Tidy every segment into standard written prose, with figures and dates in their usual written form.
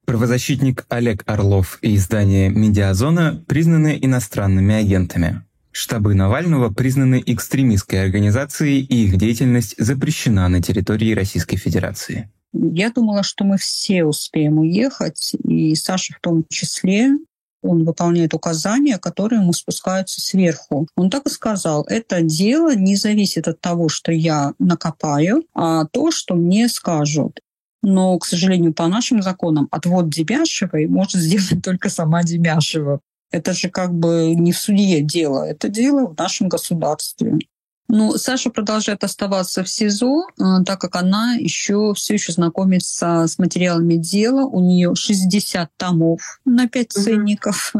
Правозащитник Олег Орлов и издание «Медиазона» признаны иностранными агентами. Штабы Навального признаны экстремистской организацией, и их деятельность запрещена на территории Российской Федерации. Я думала, что мы все успеем уехать, и Саша в том числе. Он выполняет указания, которые ему спускаются сверху. Он так и сказал: это дело не зависит от того, что я накопаю, а то, что мне скажут. Но, к сожалению, по нашим законам отвод Демяшевой может сделать только сама Демяшева. Это же как бы не в суде дело, это дело в нашем государстве. Но Саша продолжает оставаться в СИЗО, так как она все еще знакомится с материалами дела. У нее 60 томов на 5 ценников.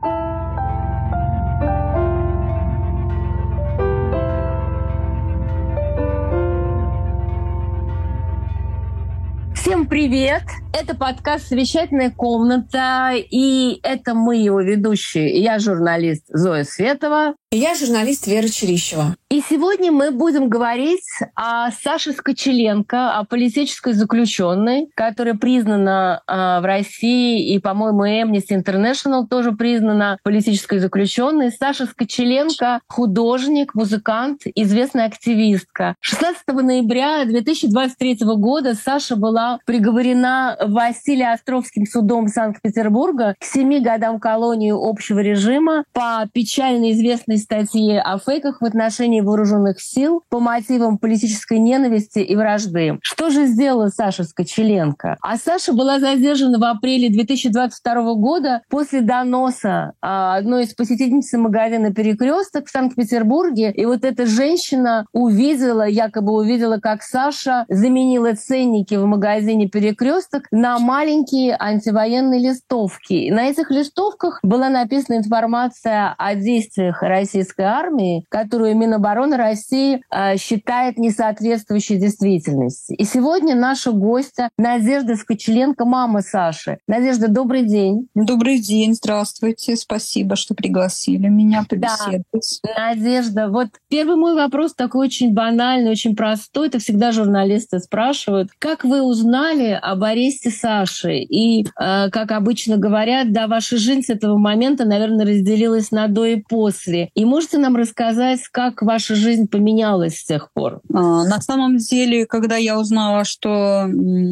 Всем привет! Это подкаст «Совещательная комната», и это мы, его ведущие. Я журналист Зоя Светова. И я журналист Вера Чирищева. И сегодня мы будем говорить о Саше Скочеленко, о политической заключенной, которая признана в России, и, по-моему, Amnesty International тоже признана политической заключенной. Саша Скочеленко — художник, музыкант, известная активистка. 16 ноября 2023 года Саша была приговорена Василиостровским судом Санкт-Петербурга к 7 годам колонии общего режима по печально известной статье о фейках в отношении вооруженных сил по мотивам политической ненависти и вражды. Что же сделала Саша Скочеленко? А Саша была задержана в апреле 2022 года после доноса одной из посетительниц магазина «Перекресток» в Санкт-Петербурге. И вот эта женщина якобы увидела, как Саша заменила ценники в магазине «Перекресток» на маленькие антивоенные листовки. И на этих листовках была написана информация о действиях российской армии, которую Минобороны России считает несоответствующей действительности. И сегодня наша гостья Надежда Скочеленко, мама Саши. Надежда, добрый день. Добрый день, здравствуйте. Спасибо, что пригласили меня побеседовать. Да. Надежда, вот первый мой вопрос такой очень банальный, очень простой. Это всегда журналисты спрашивают. Как вы узнали об аресте Саши? И, как обычно говорят, да, ваша жизнь с этого момента, наверное, разделилась на до и после. И можете нам рассказать, как ваша жизнь поменялась с тех пор? На самом деле, когда я узнала, что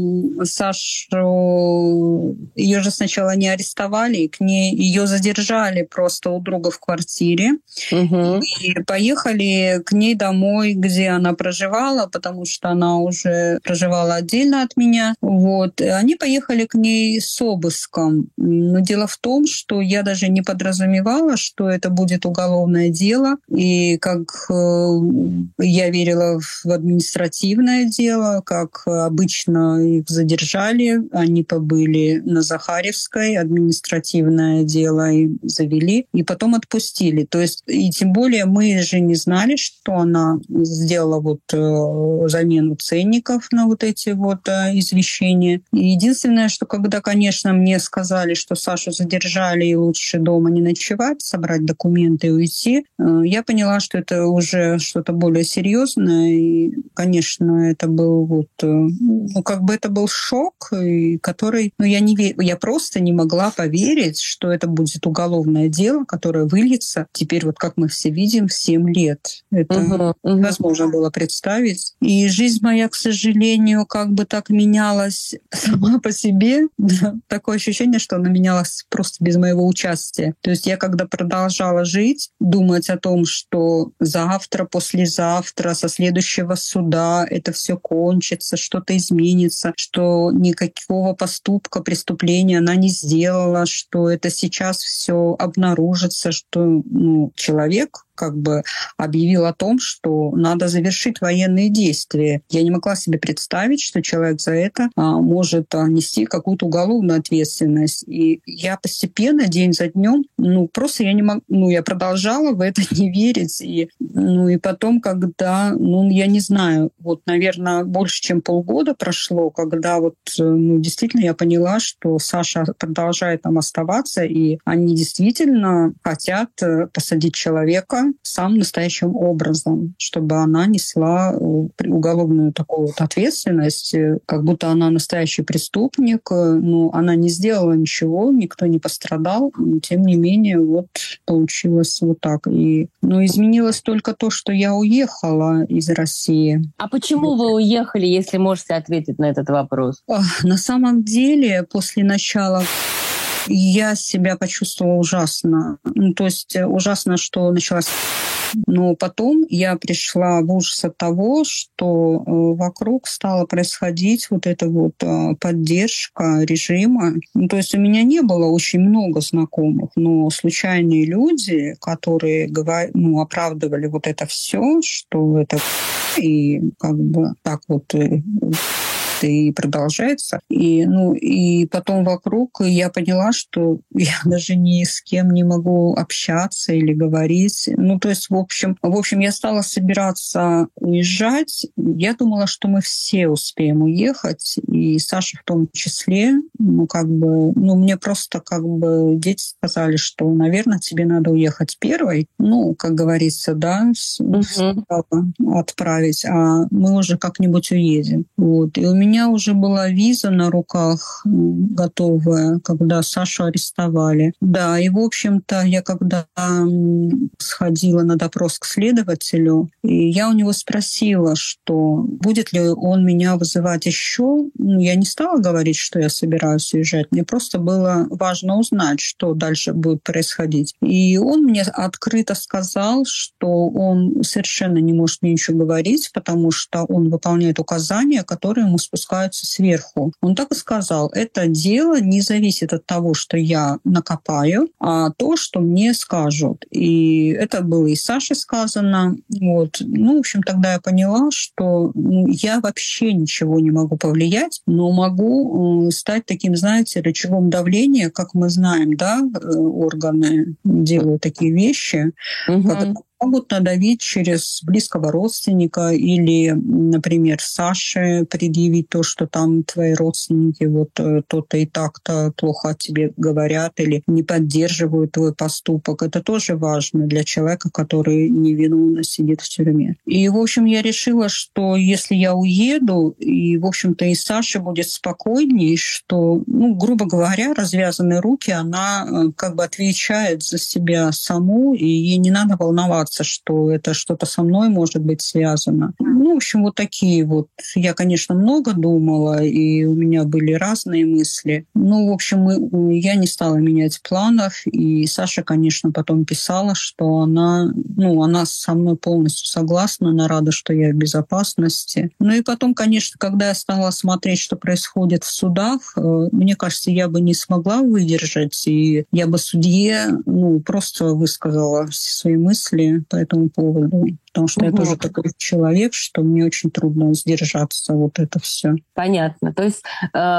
Сашу, ее же сначала не арестовали, ее задержали просто у друга в квартире. И поехали к ней домой, где она проживала, потому что она уже проживала отдельно от меня. Вот. Они поехали к ней с обыском. Но дело в том, что я даже не подразумевала, что это будет уголовное дело. И как я верила в административное дело, как обычно их задержали, они побыли на Захаревской, административное дело им завели, и потом отпустили. То есть, и тем более мы же не знали, что она сделала замену ценников на вот эти извещения. И единственное, что когда, конечно, мне сказали, что Сашу задержали и лучше дома не ночевать, собрать документы и уйти, я поняла, что это уже что-то более серьезное. И, конечно, это был это был шок, который, я просто не могла поверить, что это будет уголовное дело, которое выльется теперь, как мы все видим, в 7 лет. Это невозможно было представить. И жизнь моя, к сожалению, так менялась сама по себе. Такое ощущение, что она менялась просто без моего участия. То есть я когда продолжала жить, думать о том, что завтра, послезавтра, со следующего суда это все кончится, что-то изменится, что никакого поступка, преступления она не сделала, что это сейчас все обнаружится, что человек объявил о том, что надо завершить военные действия. Я не могла себе представить, что человек за это может нести какую-то уголовную ответственность. И я постепенно, день за днем, просто я не могу, я продолжала в это не верить. И потом, когда, я не знаю, наверное, больше, чем полгода прошло, когда действительно я поняла, что Саша продолжает там оставаться, и они действительно хотят посадить человека, человека самым настоящим образом, чтобы она несла уголовную такую вот ответственность, как будто она настоящий преступник. Но она не сделала ничего, никто не пострадал. Но, тем не менее, вот получилось вот так. Но изменилось только то, что я уехала из России. А почему вы уехали, если можете ответить на этот вопрос? На самом деле, после начала я себя почувствовала ужасно. То есть ужасно, что началась... Но потом я пришла в ужас от того, что вокруг стала происходить вот эта вот поддержка режима. То есть у меня не было очень много знакомых, но случайные люди, которые оправдывали вот это все, что это и как бы так вот и продолжается. И потом вокруг я поняла, что я даже ни с кем не могу общаться или говорить. То есть, в общем, я стала собираться уезжать. Я думала, что мы все успеем уехать, и Саша в том числе. Мне просто дети сказали, что, наверное, тебе надо уехать первой. Как говорится, да, отправить, а мы уже как-нибудь уедем. Вот. И у меня уже была виза на руках готовая, когда Сашу арестовали. Да, и, в общем-то, я когда сходила на допрос к следователю, и я у него спросила, что будет ли он меня вызывать еще. Я не стала говорить, что я собираюсь уезжать. Мне просто было важно узнать, что дальше будет происходить. И он мне открыто сказал, что он совершенно не может мне ничего говорить, потому что он выполняет указания, которые ему спускаются сверху. Он так и сказал: это дело не зависит от того, что я накопаю, а то, что мне скажут. И это было и Саше сказано. Вот. В общем, тогда я поняла, что я вообще ничего не могу повлиять, но могу стать таким, знаете, рычагом давления, как мы знаем, да, органы делают такие вещи, могут надавить через близкого родственника или, например, Саше предъявить то, что там твои родственники вот то-то и так-то плохо о тебе говорят или не поддерживают твой поступок. Это тоже важно для человека, который невиновно сидит в тюрьме. И, в общем, я решила, что если я уеду, и, в общем-то, и Саша будет спокойней, что, грубо говоря, развязанные руки, она как бы отвечает за себя саму, и ей не надо волноваться, что это что-то со мной может быть связано. В общем, вот такие вот. Я, конечно, много думала, и у меня были разные мысли. В общем, я не стала менять планов, и Саша, конечно, потом писала, что она со мной полностью согласна, она рада, что я в безопасности. И потом, конечно, когда я стала смотреть, что происходит в судах, мне кажется, я бы не смогла выдержать, и я бы судье просто высказала все свои мысли по этому поводу. Потому что я тоже такой человек, что мне очень трудно сдержаться, вот это все. Понятно. То есть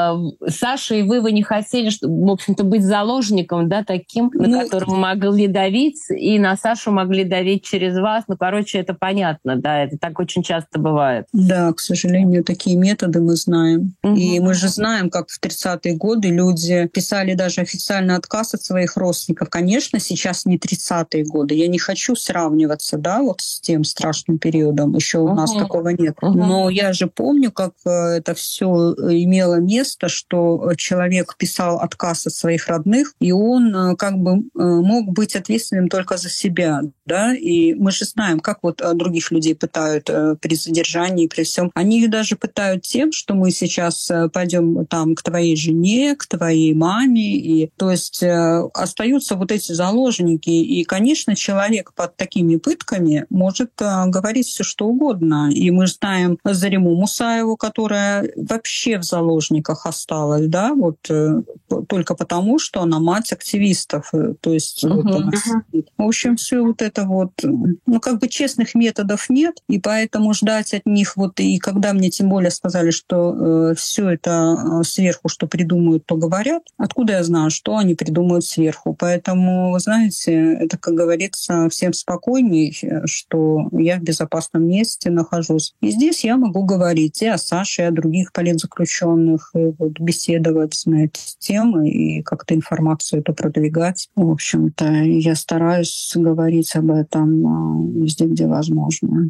Саша и вы не хотели, в общем-то, быть заложником, да, таким, на которого могли давить, и на Сашу могли давить через вас. Это понятно, да, это так очень часто бывает. Да, к сожалению, такие методы мы знаем. И мы же знаем, как в 30-е годы люди писали даже официальный отказ от своих родственников. Конечно, сейчас не 30-е годы. Я не хочу сравниваться, да, вот с тем страшным периодом. Еще у нас такого нет. Но я же помню, как это все имело место, что человек писал отказ от своих родных, и он как бы мог быть ответственным только за себя. Да? И мы же знаем, как вот других людей пытают при задержании, при всем. Они их даже пытают тем, что мы сейчас пойдем там к твоей жене, к твоей маме. И, то есть остаются вот эти заложники. И, конечно, человек под такими пытками может говорить все что угодно. И мы знаем Зариму Мусаеву, которая вообще в заложниках осталась, да, вот только потому, что она мать активистов. То есть вот она сидит. В общем, все вот это вот, как бы честных методов нет, и поэтому ждать от них вот, и когда мне тем более сказали, что все это сверху, что придумают, то говорят, откуда я знаю, что они придумают сверху. Поэтому, вы знаете, это, как говорится, всем спокойней, что я в безопасном месте нахожусь. И здесь я могу говорить и о Саше, и о других политзаключенных, и вот беседовать на эти темы. темы и как-то информацию эту продвигать. В общем-то, я стараюсь говорить об этом везде, где возможно.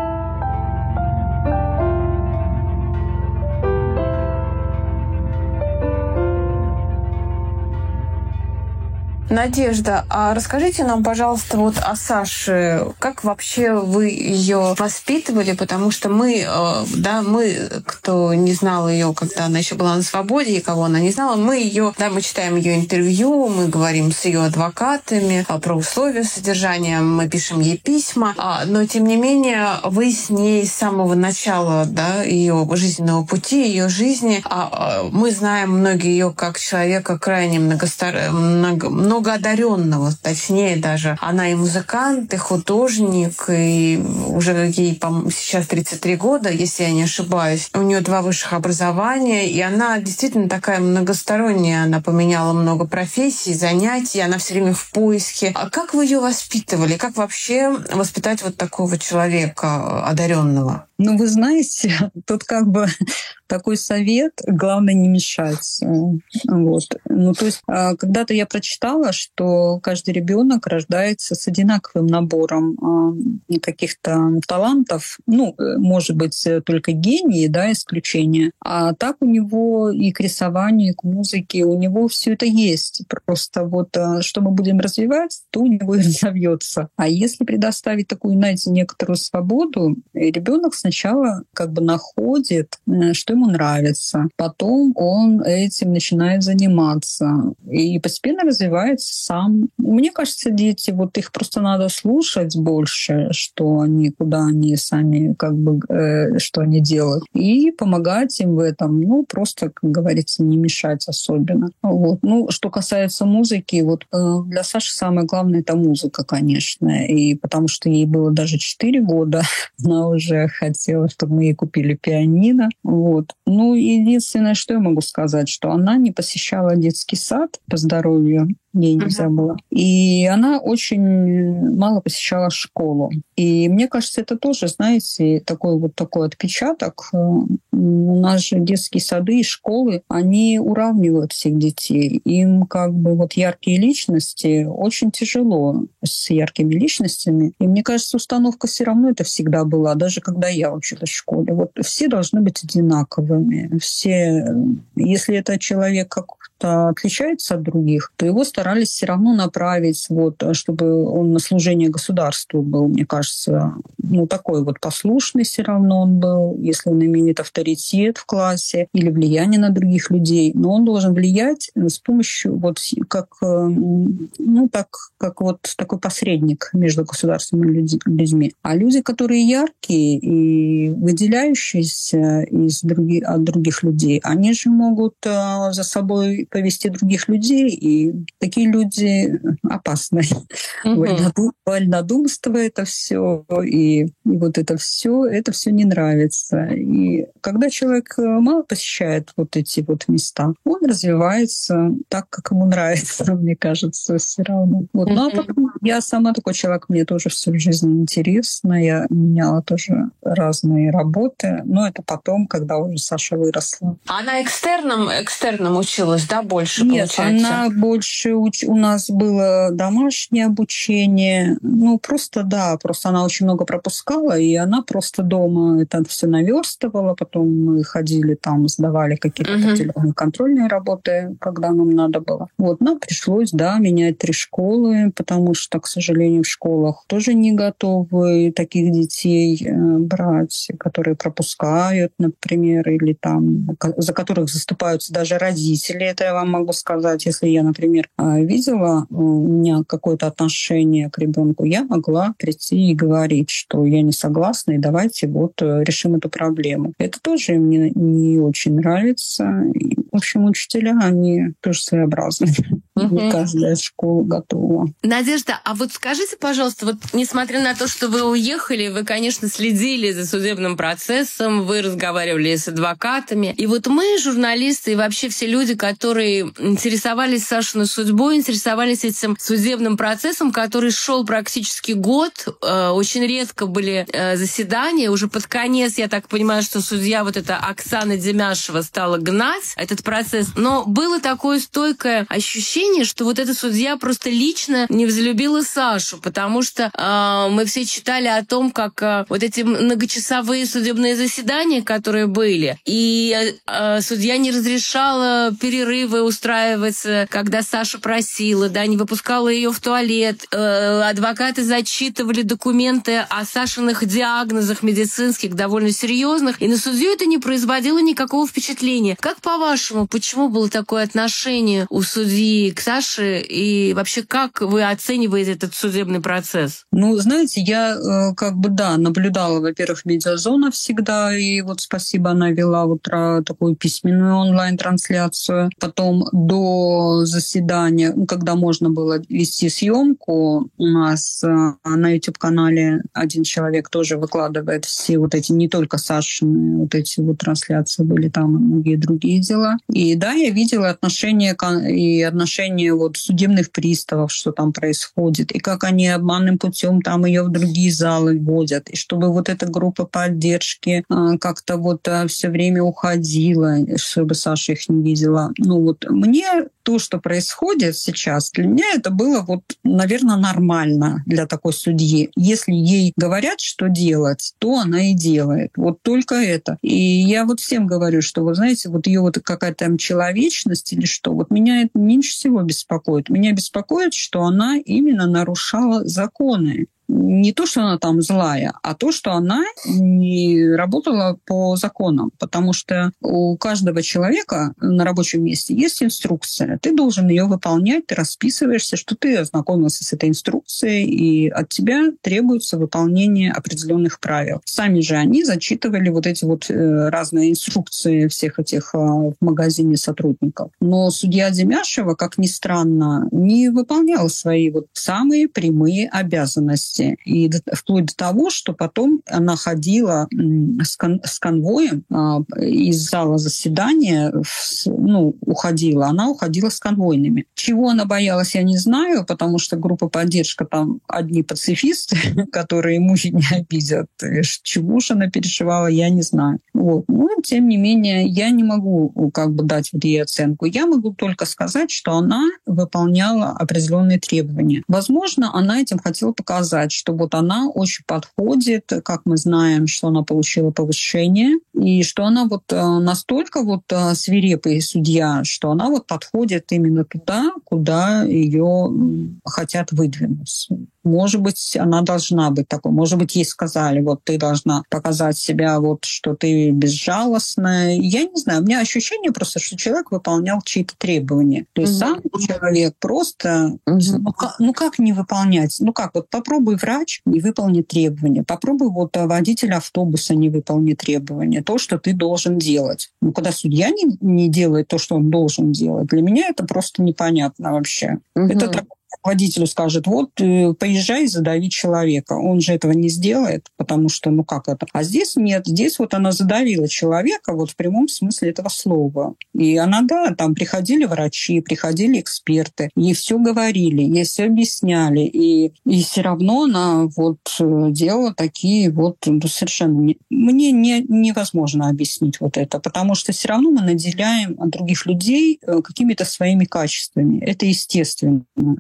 Надежда, а расскажите нам, пожалуйста, вот о Саше. Как вообще вы ее воспитывали? Потому что мы, кто не знал ее, когда она еще была на свободе, и кого она не знала, мы читаем ее интервью, мы говорим с ее адвокатами про условия содержания, мы пишем ей письма, но тем не менее вы с ней с самого начала, ее жизненного пути, ее жизни, мы знаем многие ее как человека крайне многоодаренного, точнее даже. Она и музыкант, и художник, и уже ей сейчас 33 года, если я не ошибаюсь. У нее 2 высших образования, и она действительно такая многосторонняя. Она поменяла много профессий, занятий, она все время в поиске. А как вы ее воспитывали? Как вообще воспитать вот такого человека одаренного? Ну, вы знаете, тут как бы такой совет, главное не мешать. Вот. Ну, то есть когда-то я прочитала, что каждый ребенок рождается с одинаковым набором каких-то талантов. Ну, может быть, только гении, исключения. А так у него и к рисованию, и к музыке, у него все это есть. Просто вот что мы будем развивать, то у него и разовьется. А если предоставить такую, знаете, некоторую свободу, ребенок сначала как бы находит, что ему нравится. Потом он этим начинает заниматься. И постепенно развивается сам. Мне кажется, дети, вот их просто надо слушать больше, куда они сами, что они делают. И помогать им в этом. Ну, просто, как говорится, не мешать особенно. Вот. Ну, что касается музыки, вот для Саши самое главное — это музыка, конечно. И потому что ей было даже 4 года, она уже хотела, чтобы мы ей купили пианино. Вот. Ну, единственное, что я могу сказать, что она не посещала детский сад по здоровью, ей нельзя было. И она очень мало посещала школу. И мне кажется, это тоже, знаете, такой отпечаток. У нас же детские сады и школы, они уравнивают всех детей. Им яркие личности, очень тяжело с яркими личностями. И мне кажется, установка все равно это всегда была, даже когда я училась в школе. Вот все должны быть одинаковыми. Все, если это человек как-то отличается от других, то его старались все равно направить, чтобы он на служение государству был, мне кажется, такой послушный все равно он был, если он имеет авторитет в классе или влияние на других людей, но он должен влиять с помощью такой посредник между государством и людьми. А люди, которые яркие и выделяющиеся от других людей, они же могут за собой повести других людей, и такие люди опасны. Вольнодумство — это все, и это все не нравится. И когда человек мало посещает эти места, он развивается так, как ему нравится, мне кажется, все равно. Ну, а потом я сама такой человек, мне тоже всю жизнь интересно, я меняла тоже разные работы, но это потом, когда уже Саша выросла. Она экстерном училась, больше, Нет, получается? Она больше у нас было домашнее обучение. Просто она очень много пропускала, и она просто дома это все наверстывала. Потом мы ходили сдавали какие-то определенные контрольные работы, когда нам надо было. Нам пришлось, менять 3 школы, потому что, к сожалению, в школах тоже не готовы таких детей брать, которые пропускают, например, или за которых заступаются даже родители. Это я вам могу сказать. Если я, например, видела, у меня какое-то отношение к ребенку, я могла прийти и говорить, что я не согласна, и давайте решим эту проблему. Это тоже мне не очень нравится. В общем, учителя, они тоже своеобразны. Не каждая школа готова. Надежда, а вот скажите, пожалуйста, вот несмотря на то, что вы уехали, вы, конечно, следили за судебным процессом, вы разговаривали с адвокатами. И вот мы, журналисты, и вообще все люди, которые интересовались Сашиной судьбой, интересовались этим судебным процессом, который шел практически год. Очень редко были заседания. Уже под конец, я так понимаю, что судья вот эта Оксана Демяшева стала гнать этот процесс. Но было такое стойкое ощущение, что вот эта судья просто лично не взлюбила Сашу, потому что мы все читали о том, как вот эти многочасовые судебные заседания, которые были, и судья не разрешала перерывы устраивать, когда Саша просила, да, не выпускала ее в туалет. Адвокаты зачитывали документы о Сашиных диагнозах медицинских, довольно серьезных, и на судью это не производило никакого впечатления. Как по-вашему, почему было такое отношение у судьи к Саше, и вообще как вы оцениваете этот судебный процесс? Ну, знаете, я наблюдала, во-первых, Медиазона всегда, и вот спасибо, она вела вот такую письменную онлайн-трансляцию. Потом до заседания, когда можно было вести съемку, у нас на YouTube-канале один человек тоже выкладывает все вот эти, не только Сашины, вот эти вот трансляции были там, и многие другие дела. И да, я видела отношения вот судебных приставов, что там происходит, и как они обманным путем там ее в другие залы вводят, и чтобы вот эта группа поддержки как-то вот все время уходила, чтобы Саша их не видела. Ну вот мне то, что происходит сейчас, для меня это было вот, наверное, нормально для такой судьи. Если ей говорят, что делать, то она и делает. Вот только это. И я вот всем говорю, что, вы знаете, вот ее вот какая-то там человечность или что, вот меня это меньше всего беспокоит. Меня беспокоит, что она именно нарушала законы. Не то, что она там злая, а то, что она не работала по законам. Потому что у каждого человека на рабочем месте есть инструкция. Ты должен ее выполнять, ты расписываешься, что ты ознакомился с этой инструкцией, и от тебя требуется выполнение определенных правил. Сами же они зачитывали вот эти вот разные инструкции всех этих в магазине сотрудников. Но судья Демяшева, как ни странно, не выполняла свои вот самые прямые обязанности. И вплоть до того, что потом она ходила с конвоем из зала заседания, уходила. Она уходила с конвойными. Чего она боялась, я не знаю, потому что группа поддержка там одни пацифисты, которые мужа не обидят. Чего уж она переживала, я не знаю. Вот. Но, тем не менее, я не могу дать вот ей оценку. Я могу только сказать, что она выполняла определенные требования. Возможно, она этим хотела показать, что вот она очень подходит, как мы знаем, что она получила повышение, и что она вот настолько вот свирепый судья, что она вот подходит именно туда, куда ее хотят выдвинуть. Может быть, она должна быть такой. Может быть, ей сказали, вот ты должна показать себя, вот что ты безжалостная. Я не знаю, у меня ощущение просто, что человек выполнял чьи-то требования. То есть сам человек просто... как не выполнять? Вот попробуй врач не выполнит требования. Попробуй вот водитель автобуса не выполнит требования. То, что ты должен делать. Когда судья не делает то, что он должен делать, для меня это просто непонятно вообще. Это так. Водителю скажет, вот, поезжай и задави человека. Он же этого не сделает, потому что, как это? А здесь нет. Здесь вот она задавила человека вот в прямом смысле этого слова. И она, да, там приходили врачи, приходили эксперты, ей все говорили, ей все объясняли. И все равно она вот делала такие вот совершенно... Мне невозможно объяснить вот это, потому что все равно мы наделяем других людей какими-то своими качествами. Это естественно.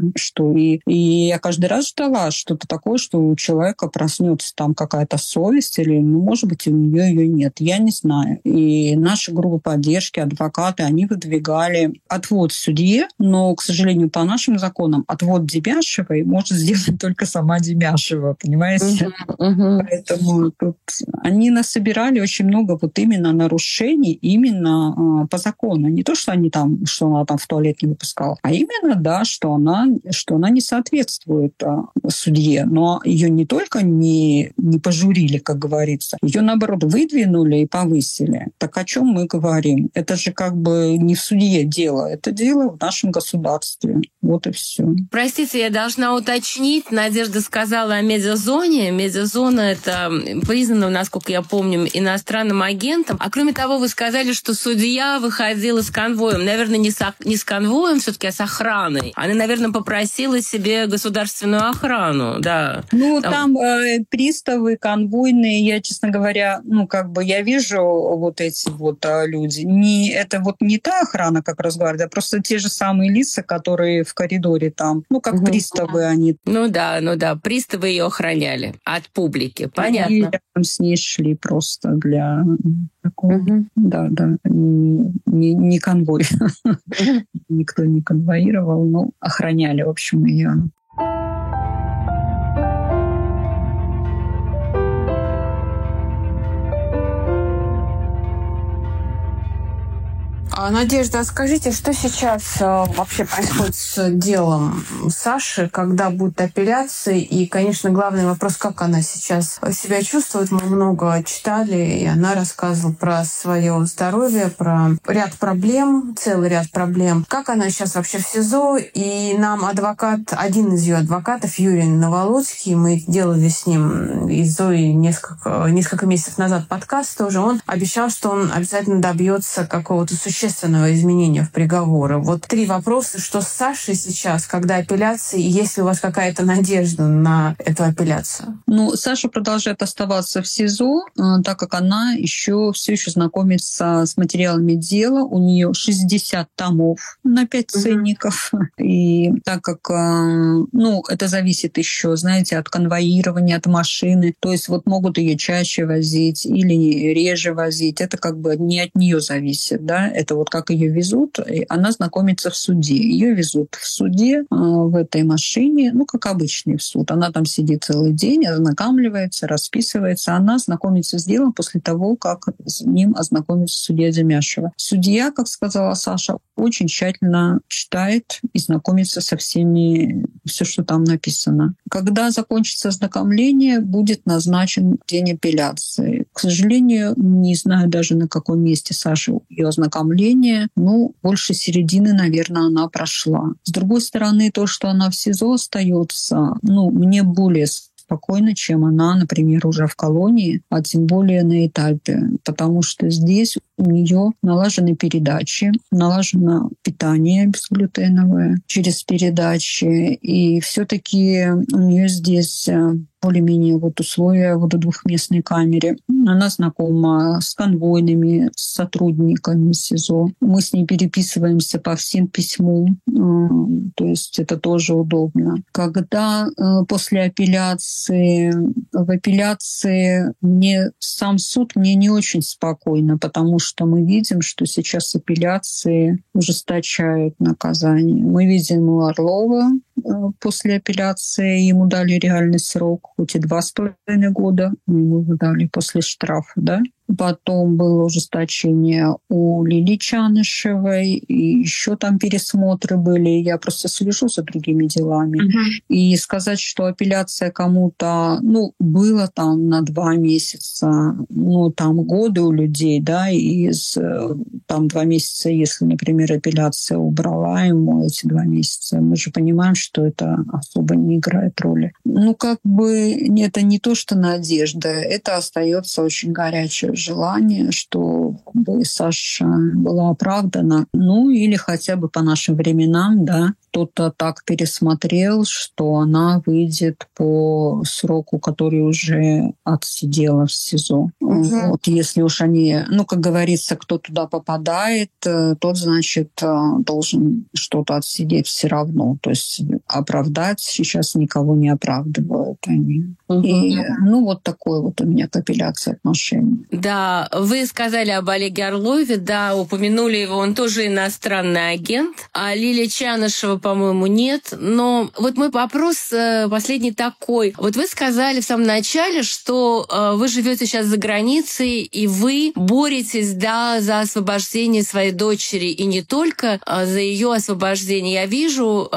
И я каждый раз ждала что-то такое, что у человека проснется там какая-то совесть, или, может быть, у нее ее нет. Я не знаю. И наша группа поддержки, адвокаты, они выдвигали отвод судье, но, к сожалению, по нашим законам отвод Демяшевой может сделать только сама Демяшева, понимаете? Поэтому тут они насобирали очень много вот именно нарушений именно по закону. Не то, что она там в туалет не выпускала, а именно, да, что она что она не соответствует судье. Но ее не только не пожурили, как говорится, ее, наоборот, выдвинули и повысили. Так о чем мы говорим? Это же как бы не в судье дело, это дело в нашем государстве. Вот и все. Простите, я должна уточнить. Надежда сказала о медиазоне. Медиазона — это признана, насколько я помню, иностранным агентом. А кроме того, вы сказали, что судья выходила с конвоем. Наверное, не с конвоем все-таки, а с охраной. Она, наверное, попросила себе государственную охрану. Да. Ну, там приставы, конвойные. Я, честно говоря, я вижу вот эти вот люди. Это вот не та охрана, как Росгвардия, а просто те же самые лица, которые в коридоре там, как приставы они. Ну да, приставы ее охраняли от публики, понятно. И рядом с ней шли просто для такого, не конвой. Никто не конвоировал, но охраняли, в общем, ее. Надежда, а скажите, что сейчас вообще происходит с делом Саши, когда будут апелляции? И, конечно, главный вопрос, как она сейчас себя чувствует. Мы много читали, и она рассказывала про свое здоровье, про ряд проблем, целый ряд проблем. Как она сейчас вообще в СИЗО? И нам один из ее адвокатов, Юрий Наволоцкий, мы делали с ним и с Зоей несколько месяцев назад подкаст тоже, он обещал, что он обязательно добьется какого-то существенного изменения в приговоре. Вот 3 вопроса. Что с Сашей сейчас, когда апелляция, и есть ли у вас какая-то надежда на эту апелляцию? Саша продолжает оставаться в СИЗО, так как она все еще знакомится с материалами дела. У нее 60 томов на 5 ценников. И так как это зависит еще, знаете, от конвоирования, от машины. То есть могут ее чаще возить или реже возить. Это как бы не от нее зависит, да. Это как ее везут, и она знакомится в суде. Ее везут в суде в этой машине, как обычный в суд. Она там сидит целый день, ознакомливается, расписывается. Она знакомится с делом после того, как с ним ознакомится судья Демяшева. Судья, как сказала Саша, очень тщательно читает и знакомится со всеми, все, что там написано. Когда закончится ознакомление, будет назначен день апелляции. К сожалению, не знаю даже, на каком месте Саша ее ознакомление. Больше середины, наверное, она прошла. С другой стороны, то, что она в СИЗО остается, мне более спокойно, чем она, например, уже в колонии, а тем более на этапе. Потому что здесь у нее налажены передачи, налажено питание безглютеновое через передачи. И все-таки у нее здесь более-менее условия в двухместной камере. Она знакома с конвойными, с сотрудниками СИЗО. Мы с ней переписываемся по всем письмам, то есть это тоже удобно. Когда после апелляции, в апелляции сам суд мне не очень спокойно, потому что мы видим, что сейчас апелляции ужесточают наказание. Мы видим у Орлова после апелляции, ему дали реальный срок, хоть и 2,5 года, ему дали после штрафа, да. Потом было ужесточение у Лили Чанышевой, и еще там пересмотры были. Я просто слежу за другими делами. И сказать, что апелляция кому-то, было там на 2 месяца, там годы у людей, да, и там 2 месяца, если, например, апелляция убрала ему эти 2 месяца, мы же понимаем, что это особо не играет роли. Это не то, что надежда, это остается очень горячее желание, чтобы Саша была оправдана. Или хотя бы по нашим временам, да, кто-то так пересмотрел, что она выйдет по сроку, который уже отсидела в СИЗО. Если уж они, как говорится, кто туда попадает, тот, значит, должен что-то отсидеть все равно. То есть оправдать сейчас никого не оправдывают они. И, такое у меня к апелляции отношение. Да, вы сказали об Олеге Орлове, да, упомянули его, он тоже иностранный агент. А Лилия Чанышева по-моему, нет. Но вот мой вопрос последний такой. Вот вы сказали в самом начале, что вы живете сейчас за границей, и вы боретесь, да, за освобождение своей дочери, и не только за ее освобождение. Я вижу,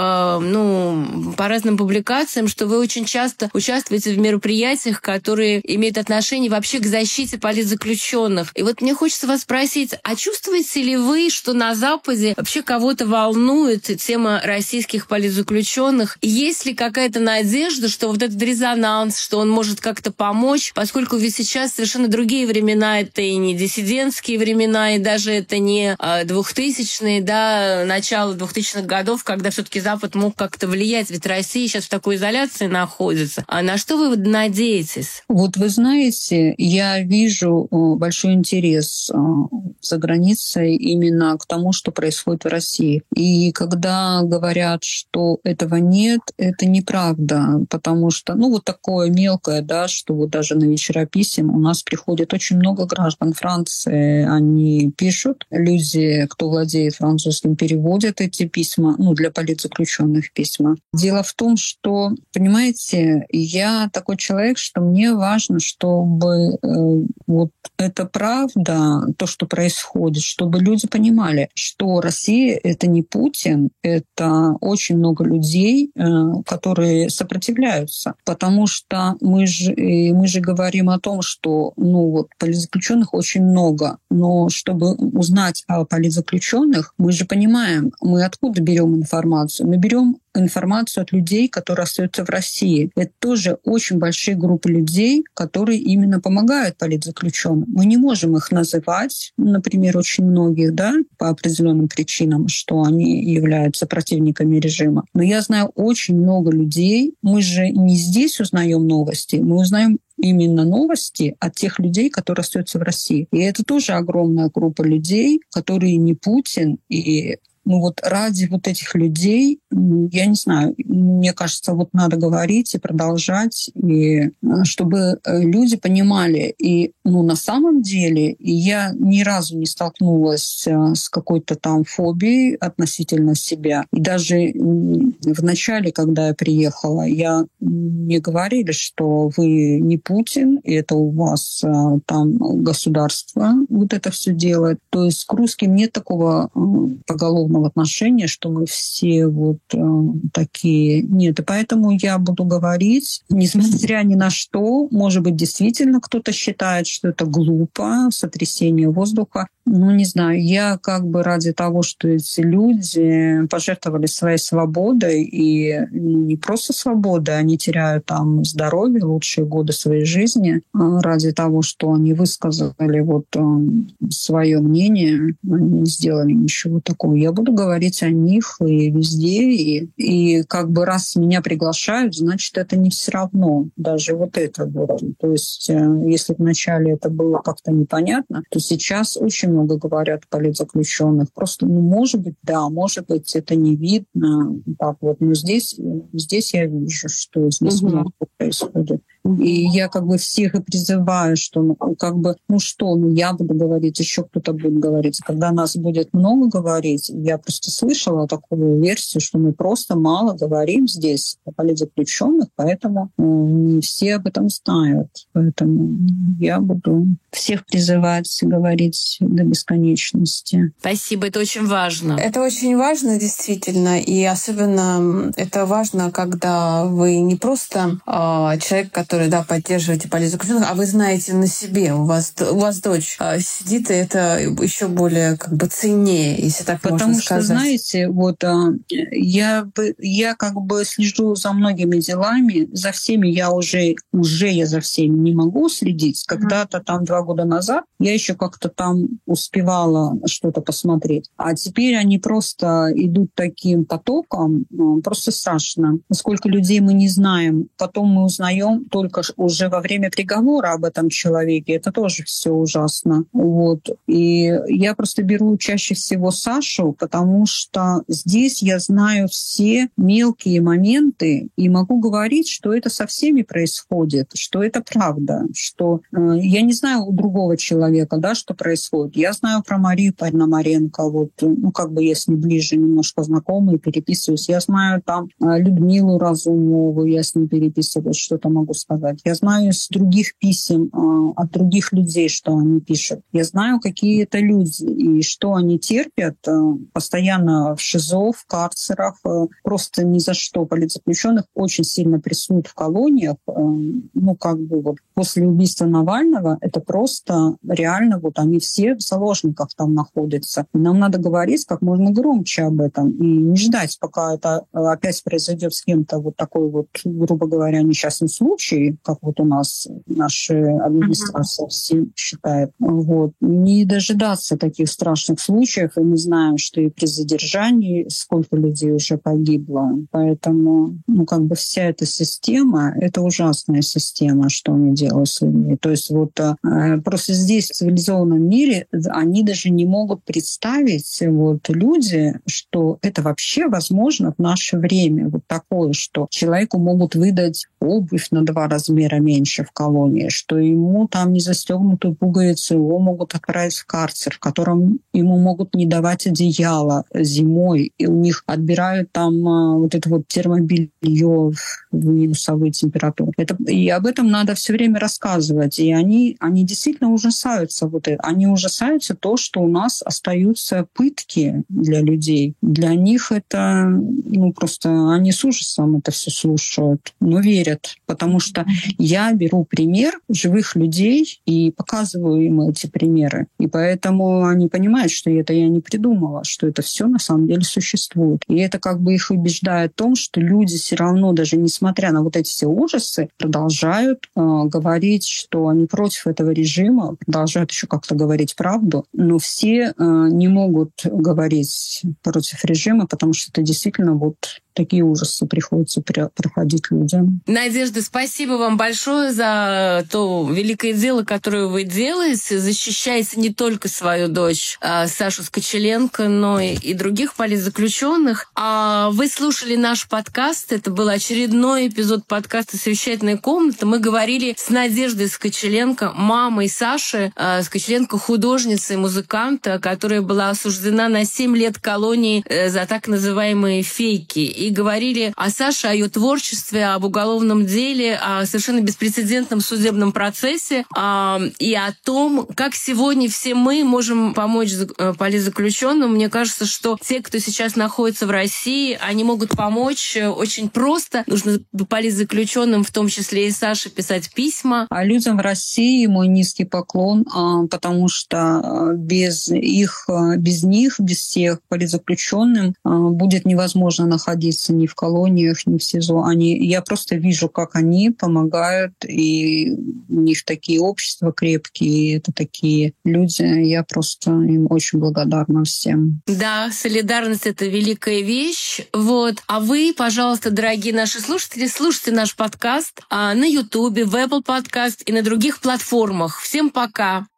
по разным публикациям, что вы очень часто участвуете в мероприятиях, которые имеют отношение вообще к защите политзаключенных. И вот мне хочется вас спросить, а чувствуете ли вы, что на Западе вообще кого-то волнует тема российских политзаключенных? Есть ли какая-то надежда, что вот этот резонанс, что он может как-то помочь, поскольку ведь сейчас совершенно другие времена, это и не диссидентские времена, и даже это не 2000-е, да, начало 2000-х годов, когда все-таки Запад мог как-то влиять, ведь Россия сейчас в такой изоляции находится. А на что вы надеетесь? Вот вы знаете, я вижу большой интерес за границей именно к тому, что происходит в России. И когда говорят, что этого нет, это неправда, потому что, вот такое мелкое, да, что вот даже на вечера писем у нас приходит очень много граждан Франции, они пишут, люди, кто владеет французским, переводят эти письма, для политзаключенных письма. Дело в том, что, понимаете, я такой человек, что мне важно, чтобы вот эта правда, то, что происходит, чтобы люди понимали, что Россия — это не Путин, это очень много людей, которые сопротивляются. Потому что мы же говорим о том, что политзаключенных очень много. Но чтобы узнать о политзаключенных, мы же понимаем, мы откуда берем информацию? Мы берем информацию от людей, которые остаются в России. Это тоже очень большие группы людей, которые именно помогают политзаключенным. Мы не можем их называть, например, очень многих, да, по определенным причинам, что они являются противниками режима. Но я знаю очень много людей. Мы же не здесь узнаем новости, мы узнаем именно новости от тех людей, которые остаются в России. И это тоже огромная группа людей, которые не Путин, и ради вот этих людей, я не знаю, мне кажется, надо говорить и продолжать, и чтобы люди понимали. И на самом деле я ни разу не столкнулась с какой-то там фобией относительно себя. И даже в начале, когда я приехала, мне говорили, что вы не Путин, и это у вас там государство вот это все делает. То есть к русским нет такого поголовного отношения, что мы все такие. Нет, и поэтому я буду говорить, несмотря ни на что, может быть, действительно кто-то считает, что это глупо, сотрясение воздуха. Не знаю, я ради того, что эти люди пожертвовали своей свободой, и не просто свободой, они теряют там здоровье, лучшие годы своей жизни, ради того, что они высказали свое мнение, они не сделали ничего такого. Я буду говорить о них и везде, и раз меня приглашают, значит, это не все равно. Даже это. То есть, если вначале это было как-то непонятно, то сейчас очень много говорят о политзаключенных. Просто, может быть, да, может быть, это не видно. Так но здесь я вижу, что здесь много происходит. И я всех и призываю, что я буду говорить, еще кто-то будет говорить. Когда нас будет много говорить, я просто слышала такую версию, что мы просто мало говорим здесь о политзаключенных, поэтому не все об этом знают. Поэтому я буду всех призывать говорить до бесконечности. Спасибо, это очень важно. Это очень важно, действительно, и особенно это важно, когда вы не просто человек, который поддерживаете политзаключенных, а вы знаете на себе, у вас дочь сидит, и это еще более ценнее, если так можно сказать. Потому что, знаете, я слежу за многими делами, за всеми я уже за всеми не могу следить. Когда-то 2 года назад я еще как-то там успевала что-то посмотреть. А теперь они просто идут таким потоком, просто страшно. Сколько людей мы не знаем. Потом мы узнаем только уже во время приговора об этом человеке, это тоже все ужасно. Вот. И я просто беру чаще всего Сашу, потому что здесь я знаю все мелкие моменты и могу говорить, что это со всеми происходит, что это правда, что я не знаю у другого человека, да, что происходит. Я знаю про Марию Пономаренко, вот, ну, как бы я с ней ближе немножко знакома и переписываюсь. Я знаю там Людмилу Разумову, я с ней переписываюсь, что-то могу сказать. Я знаю из других писем от других людей, что они пишут. Я знаю, какие это люди и что они терпят постоянно в ШИЗО, в карцерах, просто ни за что. Политзаключенных очень сильно прессуют в колониях. Ну, как бы вот после убийства Навального это просто реально вот они все в заложниках там находятся. И нам надо говорить как можно громче об этом и не ждать, пока это опять произойдет с кем-то вот такой вот, грубо говоря, несчастный случай, как вот у нас наша администрация считает. Вот. Не дожидаться таких страшных случаев, и мы знаем, что и при задержании сколько людей уже погибло. Поэтому, ну, как бы вся эта система, это ужасная система, что они делают с людьми. То есть вот просто здесь, в цивилизованном мире, они даже не могут представить, вот, люди, что это вообще возможно в наше время. Вот такое, что человеку могут выдать обувь на 2 размера меньше в колонии, что ему там не застегнутую пуговицу, его могут отправить в карцер, в котором ему могут не давать одеяло зимой, и у них отбирают там вот это вот термобелье в минусовые температуры. И об этом надо все время рассказывать. И они действительно ужасаются. Они ужасаются то, что у нас остаются пытки для людей. Для них это, ну, просто они с ужасом это все слушают, но верят. Потому что я беру пример живых людей и показываю им эти примеры. И поэтому они понимают, что это я не придумала, что это все на самом деле существует. И это как бы их убеждает в том, что люди все равно, даже несмотря на вот эти все ужасы, продолжают говорить, что они против этого режима, продолжают еще как-то говорить правду. Но все не могут говорить против режима, потому что это действительно вот такие ужасы приходится проходить людям. Надежда, спасибо вам большое за то великое дело, которое вы делаете. Защищаете не только свою дочь Сашу Скочеленко, но и других политзаключенных. Вы слушали наш подкаст. Это был очередной эпизод подкаста «Совещательная комната». Мы говорили с Надеждой Скочеленко, мамой Саши Скочеленко, художницей, музыканта, которая была осуждена на 7 лет колонии за так называемые фейки. И говорили о Саше, о ее творчестве, об уголовном деле, о совершенно беспрецедентном судебном процессе и о том, как сегодня все мы можем помочь политзаключенным. Мне кажется, что те, кто сейчас находится в России, они могут помочь очень просто. Нужно политзаключенным, в том числе и Саше, писать письма. А людям в России мой низкий поклон, потому что без них, без всех политзаключенным будет невозможно находиться ни в колониях, ни в СИЗО. Я просто вижу, как они помогают, и у них такие общества крепкие, это такие люди. Я просто им очень благодарна всем. Да, солидарность — это великая вещь. Вот. А вы, пожалуйста, дорогие наши слушатели, слушайте наш подкаст на Ютубе, в Apple Podcast и на других платформах. Всем пока!